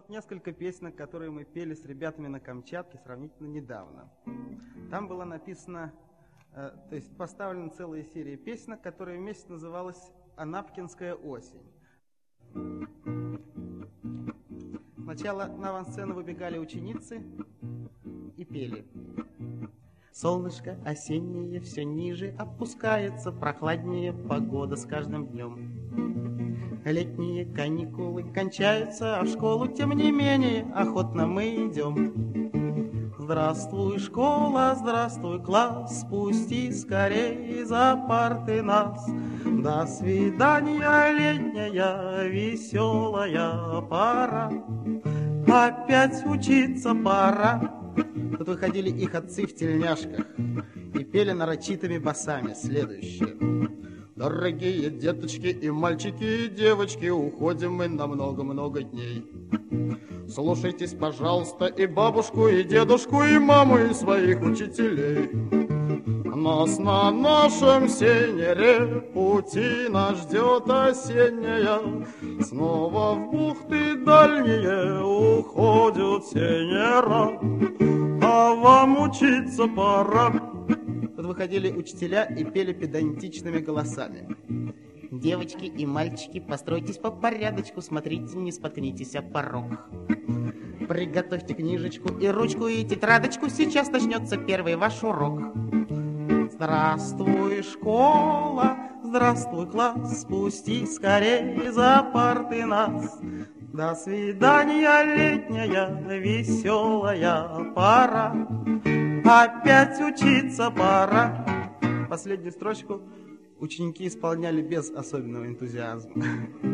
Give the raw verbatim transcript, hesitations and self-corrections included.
Вот несколько песен, которые мы пели с ребятами на Камчатке сравнительно недавно. Там была написана, э, то есть поставлена целая серия песен, которая вместе называлась «Анапкинская осень». Сначала на авансцену выбегали ученицы и пели. Солнышко осеннее все ниже опускается, прохладнее погода с каждым днем. Летние каникулы кончаются, а в школу, тем не менее, охотно мы идем. Здравствуй, школа, здравствуй, класс, спусти скорее за парты нас. До свидания, летняя веселая пора, опять учиться пора. Тут выходили их отцы в тельняшках и пели нарочитыми басами следующее. Дорогие деточки и мальчики, и девочки, уходим мы на много-много дней. Слушайтесь, пожалуйста, и бабушку, и дедушку, и маму, и своих учителей. Нас на нашем сенере пути нас ждет осенняя. Снова в бухты дальние уходят сенера, а вам учиться пора. Тут выходили учителя и пели педантичными голосами. Девочки и мальчики, постройтесь по порядочку, смотрите, не споткнитесь о порог. Приготовьте книжечку и ручку, и тетрадочку, сейчас начнется первый ваш урок. Здравствуй, школа, здравствуй, класс, спусти скорее за парты нас. До свидания, летняя веселая пора, опять учиться пора. Последнюю строчку ученики исполняли без особенного энтузиазма.